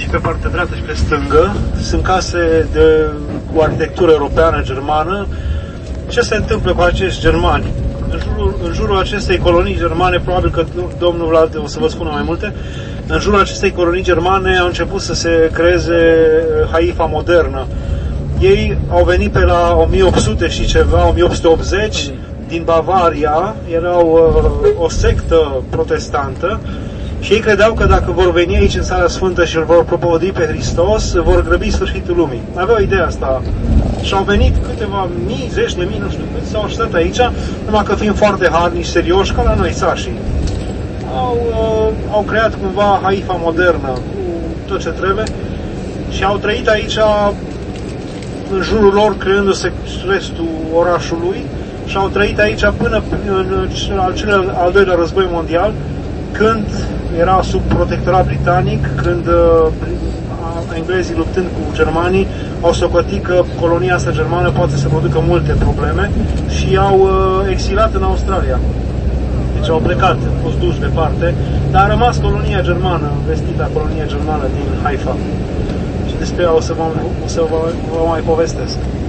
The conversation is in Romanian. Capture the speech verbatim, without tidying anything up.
pe partea dreaptă și pe stângă sunt case de, cu arhitectură europeană, germană. Ce se întâmplă cu acești germani? În jurul, în jurul acestei colonii germane, probabil că domnul Vlad o să vă spună mai multe, în jurul acestei colonii germane au început să se creeze Haifa modernă. Ei au venit pe la o mie opt sute și ceva, o mie opt sute optzeci, din Bavaria, erau uh, o sectă protestantă și ei credeau că dacă vor veni aici în Țara Sfântă și îl vor propovădui pe Hristos, vor grăbi sfârșitul lumii. Aveau ideea asta. Și au venit câteva mii, zeci de mii, nu știu cât, s-au așezat aici, numai că fiind foarte harnici, serioși, ca la noi țașii. Au, uh, au creat cumva Haifa modernă, cu tot ce trebuie, și au trăit aici în jurul lor, creându-se restul orașului, și au trăit aici până în al, cel, al doilea război mondial, când era sub protectorat britanic, când uh, englezii luptând cu germanii au socotit că colonia asta germană poate să producă multe probleme și i-au uh, exilat în Australia. Deci au plecat, au fost duși departe, dar a rămas colonia germană, vestita colonia germană din Haifa. Și despre ea o să vă, o să vă, vă mai povestesc.